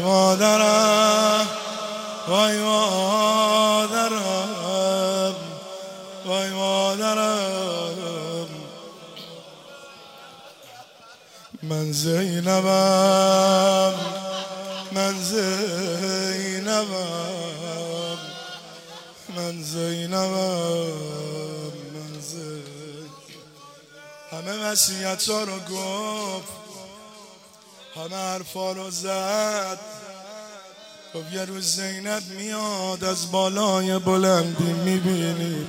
مادرم وای مادرم وای مادرم من زینبم من زینبم من زینبم من زینبم همه وصیت ها رو گفت همه حرفا رو زد گفت یه روز زینب میاد از بالای بلندی میبینی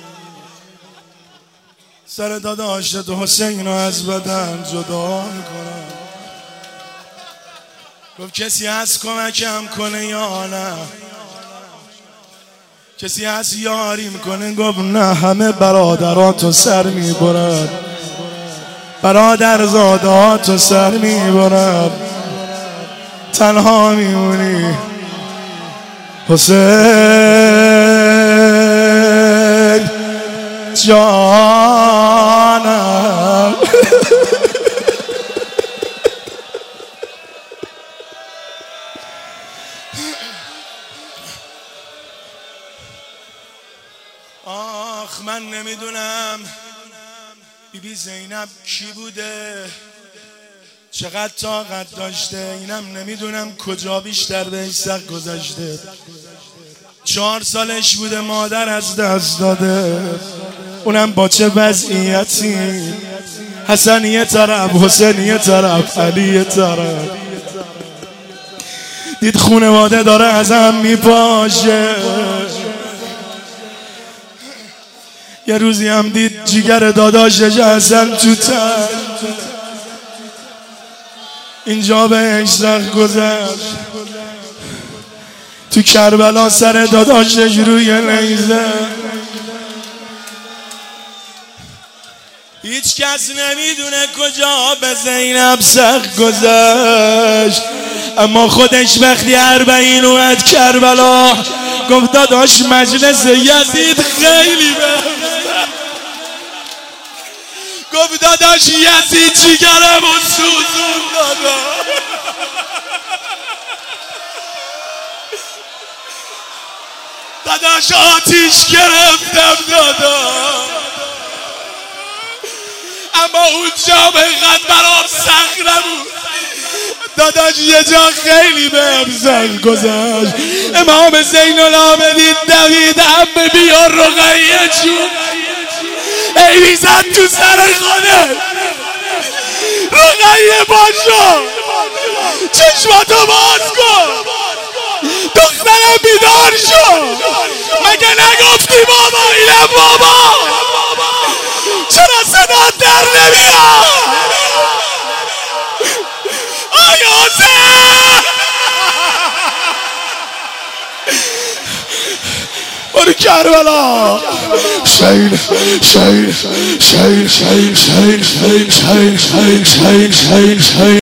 سر داداشت حسین رو از بدن جدا میکنن گفت کسی هست کمکم کنه یا نه کسی هست یاری میکنه گفت نه همه برادراتو سر میبرن برادرزاداتو سر میبرن تنها میمونی حسین جانم آخ من نمیدونم بیبی زینب کی بوده چقدر طاقت داشته اینم نمیدونم کجا بیشتر بهش سخت گذشته 4 سالش بوده مادر از دست داده اونم با چه وضعیتی حسن یه طرف حسین یه طرف علی یه طرف دید خونواده داره از هم میپاشه یه روزی هم دید جیگر داداشش حسن تو تن اینجا بهش سخت گذشت تو کربلا سر داداشش روی نیزه هیچ کس نمیدونه کجا به زینب سخت گذشت اما خودش وقتی 40 اومد کربلا گفت داداش مجلس یزید خیلی گفت داداش یزید جیگرم و سوزون دادا داداش آتیش گرفتم دادا اما اونجا به قد برام سخت نبود داداش یه جا خیلی بهم سخت گذشت امام زین العابدین دوید عمه بیا رقیه جون ای زد تو سر خودت رقیه باشو چشماتو باز کن دخترم بیدار شو مگه نگفتی بابا اینم بابا چرا صدا در نمیاد آی حسین برو کربلا شین شین شین شین شین شین شین شین شین شین